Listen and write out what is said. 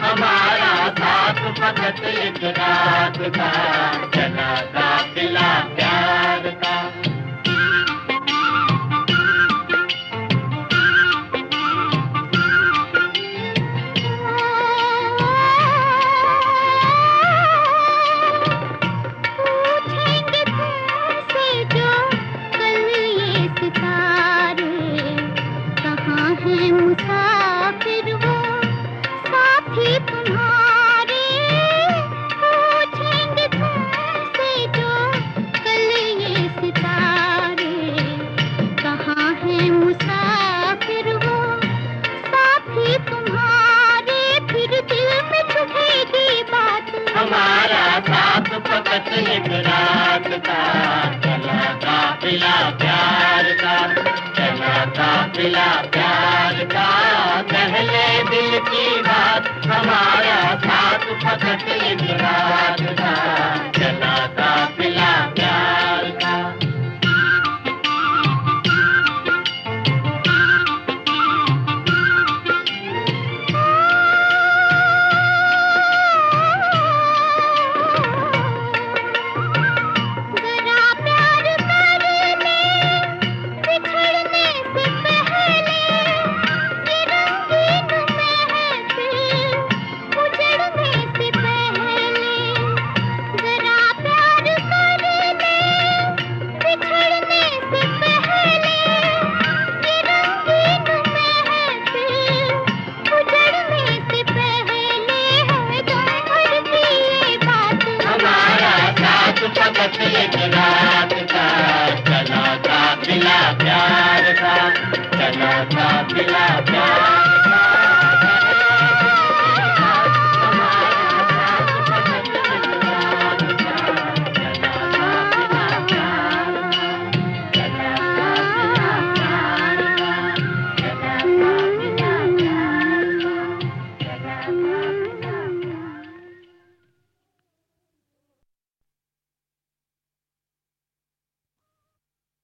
हमारा साथ फकत एक रात का, चला काफिला प्यार का। मुसाफिर वो साथी तुम्हारे, पूछेंगे तुमसे जो कल ये सितारे। कहाँ है मुसाफिर वो साथी तुम्हारे, फिर दिल में चुभेगी बात। हमारा साथ फकत एक रात का, चला काफिला प्यार का, चला काफिला प्यार का। पहले दिल की बात, हमारा साथ फकत एक रात का, चला काफिला प्यार का। फकत एक रात का, चला काफिला प्यार का, चला काफिला प्यार।